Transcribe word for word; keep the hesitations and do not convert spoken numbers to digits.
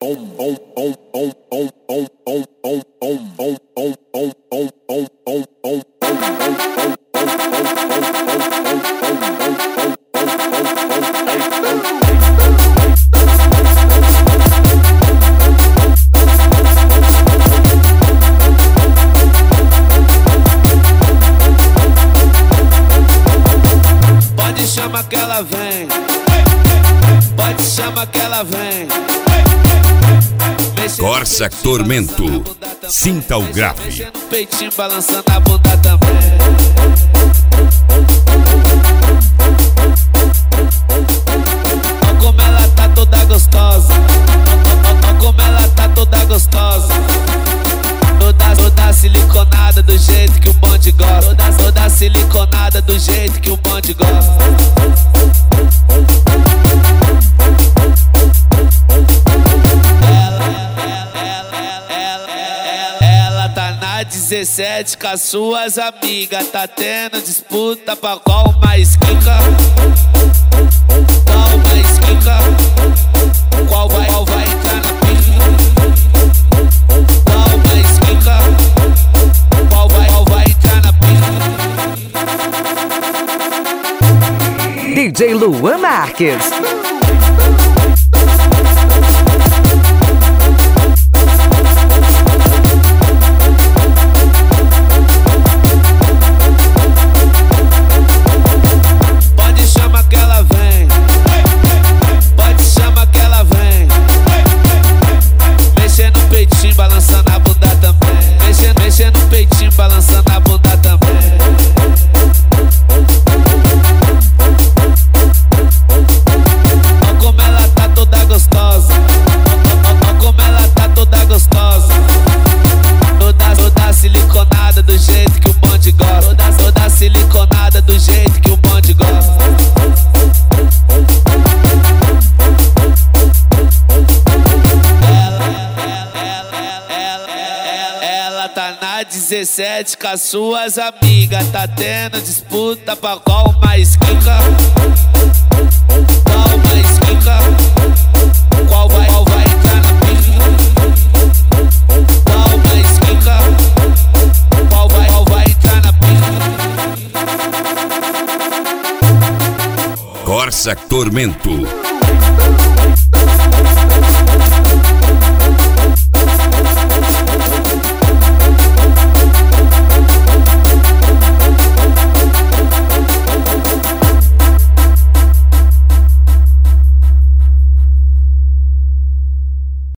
Pode chamar que ela vem, pode chamar que ela vem. Corsa Tormento, sinta o grave. Mexendo o peitinho, balançando a bunda também. Olha como ela tá toda gostosa, olha como ela tá toda gostosa. Toda, toda siliconada do jeito que o bonde gosta. Toda, toda siliconada do jeito que o bonde gosta. Ela tá na dezessete com as suas amigas. Tá tendo disputa pra qual mais quica. Qual mais quica. Qual vai, qual vai entrar na pica. Qual mais quica. Qual vai, qual vai entrar na pica. D J Luan Marques. Pode chamar que ela vem, pode chamar que ela vem. Mexendo o peitinho, balançando a bunda também. Mexendo, mexendo o peitinho, balançando a bunda também. Olha como ela tá toda gostosa, olha como ela tá toda gostosa. Toda, toda siliconada do jeito que o bonde gosta. Toda, toda siliconada do jeito que o bonde gosta. Ela tá na dezessete com as suas amigas. Tá tendo disputa pra qual mais quica. Qual mais quica. Qual vai, qual vai entrar na pica. Qual mais quica. Qual vai, qual vai entrar na pica. Corsa Tormento.